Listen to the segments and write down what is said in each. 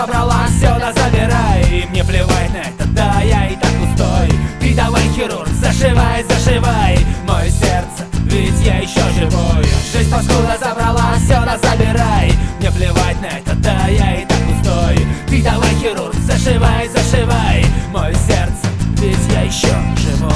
забрала, все, да забирай. И мне плевать на это, да, я и так пустой. Ты давай, хирург, зашивай, зашивай мое сердце, ведь я еще живой. Жизнь паскуда забрала, все, да забирай. Мне плевать на это, да, я и так пустой. Ты давай, хирург, зашивай, зашивай мое сердце, ведь я еще живой.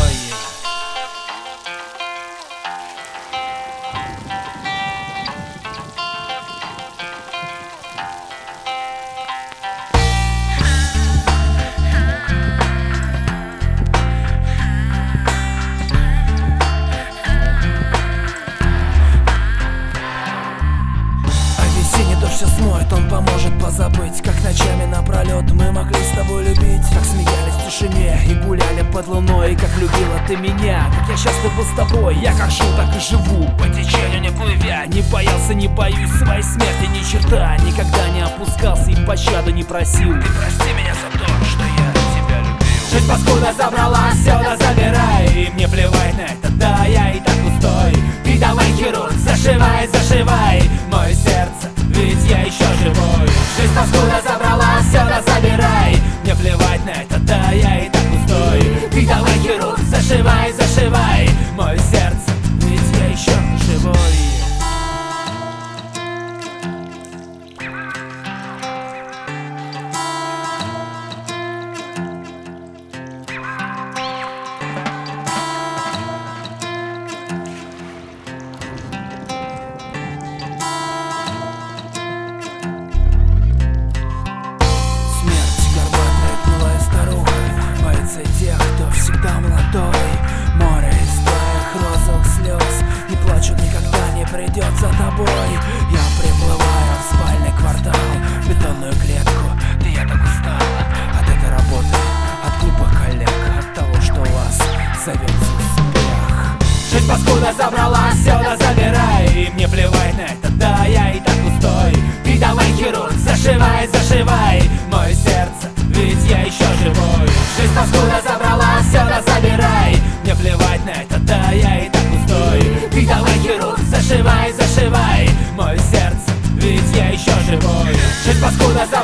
Все смоет, он поможет позабыть, как ночами напролет мы могли с тобой любить, как смеялись в тишине и гуляли под луной, как любила ты меня, как я счастлив был с тобой. Я как жил, так и живу, по течению не плывя, не боялся, не боюсь своей смерти ни черта, никогда не опускался и пощаду не просил. Ты прости меня за то, что я тебя любил. Жизнь паскуда забрала, все, да забирай. И мне плевать на это, да, я и так пустой. Ты давай, хирург, зашивай, зашивай мое сердце, ведь я еще живой. Жизнь паскуда забрала, все, да забирай. Мне плевать на это, да, я и так пустой. Ты давай, хирург, зашивай, зашивай мое сердце, ведь я еще живой. Тех, кто всегда молодой, море из твоих розовых слез, не плачу, никогда не придет за тобой. Я приплываю в спальный квартал, в бетонную клетку, да я так устал от этой работы, от глупых коллег, от того, что у вас зовется успех. Жизнь паскуда забрала, все, да забирай. И мне плевать на это, да, я и так пустой. Ты давай, хирург, зашивай, зашивай мое сердце, ведь я еще живой. Жизнь паскуда забрала, все, да забирай. Мне плевать на это, да, я и так пустой. Ты давай, хирург, зашивай, зашивай мое сердце, ведь я еще живой. Жизнь паскуда